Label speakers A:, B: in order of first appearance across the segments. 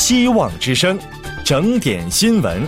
A: 希望之声，整点新闻。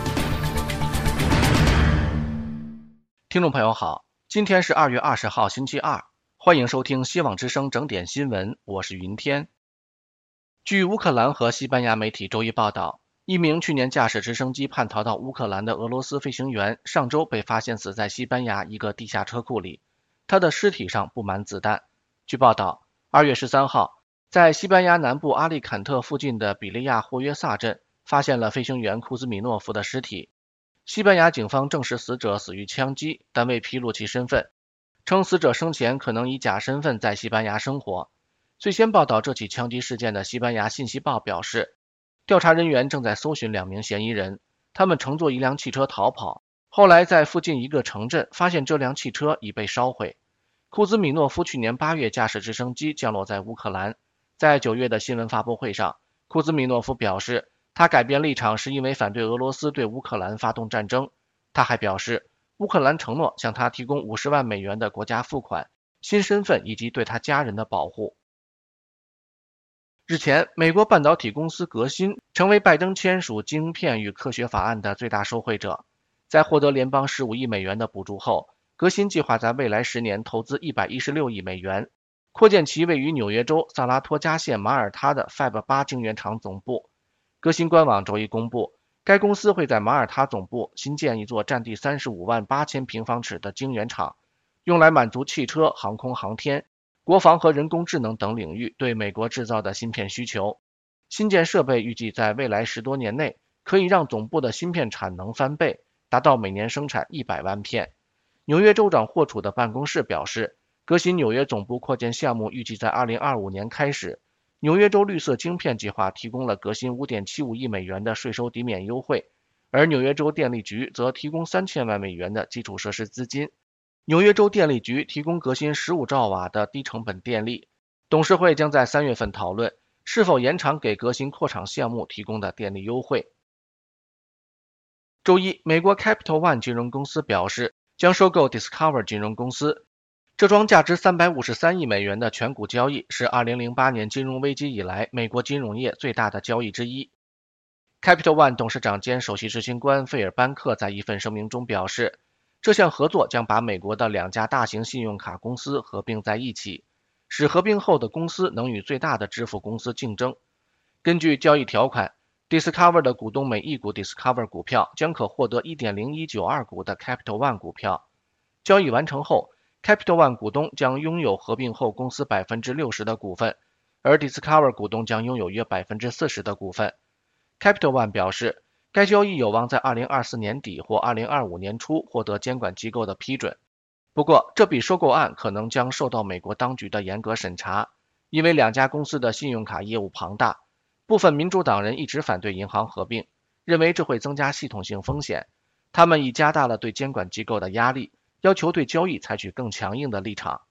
B: 听众朋友好，今天是2月20号星期二，欢迎收听希望之声整点新闻，我是云天。据乌克兰和西班牙媒体周一报道，一名去年驾驶直升机叛逃到乌克兰的俄罗斯飞行员上周被发现死在西班牙一个地下车库里，他的尸体上布满子弹。据报道，2月13号，在西班牙南部阿利坎特附近的比利亚霍约萨镇发现了飞行员库兹米诺夫的尸体。西班牙警方证实死者死于枪击，但未披露其身份，称死者生前可能以假身份在西班牙生活。最先报道这起枪击事件的西班牙信息报表示，调查人员正在搜寻2名嫌疑人，他们乘坐一辆汽车逃跑，后来在附近一个城镇发现这辆汽车已被烧毁。库兹米诺夫去年8月驾驶直升机降落在乌克兰，在9月的新闻发布会上，库兹米诺夫表示，他改变立场是因为反对俄罗斯对乌克兰发动战争。他还表示，乌克兰承诺向他提供50万美元的国家付款、新身份以及对他家人的保护。日前，美国半导体公司革新成为拜登签署晶片与科学法案的最大受惠者。在获得联邦15亿美元的补助后，革新计划在未来10年投资116亿美元，扩建其位于纽约州萨拉托加县马耳他的 Fab 8晶圆厂总部。革新官网周一公布，该公司会在马耳他总部新建一座占地358000平方尺的晶圆厂，用来满足汽车、航空航天、国防和人工智能等领域对美国制造的芯片需求。新建设备预计在未来10多年内可以让总部的芯片产能翻倍，达到每年生产100万片。纽约州长霍楚的办公室表示，革新纽约总部扩建项目预计在2025年开始。纽约州绿色晶片计划提供了革新5.75亿美元的税收抵免优惠，而纽约州电力局则提供3000万美元的基础设施资金。纽约州电力局提供革新15兆瓦的低成本电力。董事会将在3月份讨论是否延长给革新扩厂项目提供的电力优惠。周一，美国 Capital One 金融公司表示将收购 Discover 金融公司。这桩价值353亿美元的全股交易是2008年金融危机以来美国金融业最大的交易之一。Capital One 董事长兼首席执行官费尔班克在一份声明中表示，这项合作将把美国的2家大型信用卡公司合并在一起，使合并后的公司能与最大的支付公司竞争。根据交易条款， Discover 的股东每1股 Discover 股票将可获得 1.0192 股的 Capital One 股票。交易完成后，Capital One 股东将拥有合并后公司 60% 的股份，而 Discover 股东将拥有约 40% 的股份。Capital One 表示，该交易有望在2024年底或2025年初获得监管机构的批准。不过，这笔收购案可能将受到美国当局的严格审查，因为2家公司的信用卡业务庞大。部分民主党人一直反对银行合并，认为这会增加系统性风险。他们已加大了对监管机构的压力，要求对交易采取更强硬的立场。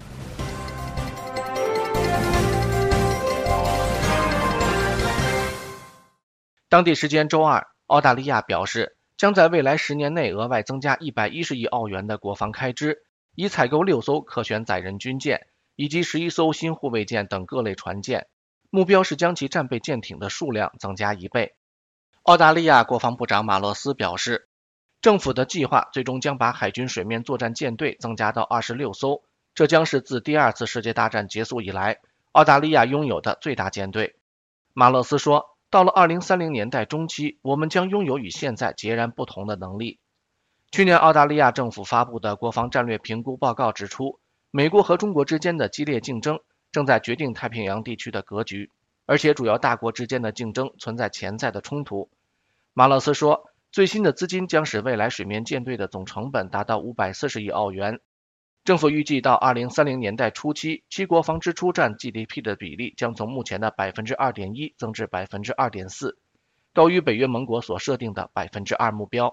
B: 当地时间周二，澳大利亚表示将在未来10年内额外增加110亿澳元的国防开支，以采购6艘可选载人军舰以及11艘新护卫舰等各类船舰，目标是将其战备舰艇的数量增加1倍。澳大利亚国防部长马勒斯表示，政府的计划最终将把海军水面作战舰队增加到26艘，这将是自第2次世界大战结束以来，澳大利亚拥有的最大舰队。马勒斯说，到了2030年代中期，我们将拥有与现在截然不同的能力。去年澳大利亚政府发布的国防战略评估报告指出，美国和中国之间的激烈竞争正在决定太平洋地区的格局，而且主要大国之间的竞争存在潜在的冲突。马勒斯说，最新的资金将使未来水面舰队的总成本达到540亿澳元。政府预计到2030年代初期，其国防支出占 GDP 的比例将从目前的 2.1% 增至 2.4%， 高于北约盟国所设定的 2% 目标。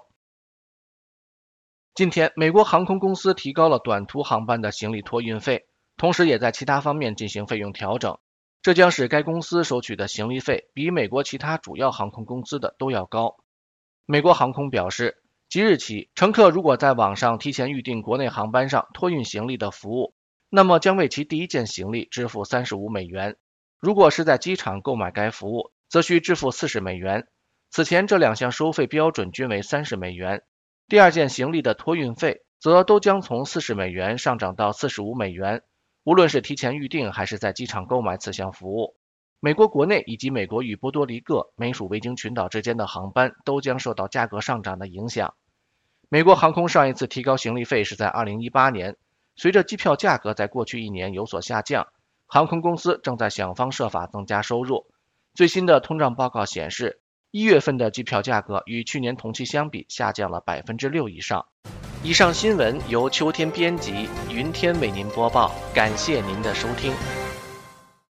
B: 今天，美国航空公司提高了短途航班的行李托运费，同时也在其他方面进行费用调整，这将使该公司收取的行李费比美国其他主要航空公司的都要高。美国航空表示，即日起，乘客如果在网上提前预订国内航班上托运行李的服务，那么将为其第一件行李支付35美元。如果是在机场购买该服务， 则需支付40美元。此前这2项收费标准均为30美元。第2件行李的托运费则都将从40美元上涨到45美元，无论是提前预订还是在机场购买此项服务。美国国内以及美国与波多黎各、美属维京群岛之间的航班都将受到价格上涨的影响。美国航空上一次提高行李费是在2018年，随着机票价格在过去1年有所下降，航空公司正在想方设法增加收入。最新的通胀报告显示，1月份的机票价格与去年同期相比下降了6%以上。以上新闻由秋天编辑，云天为您播报，感谢您的收听。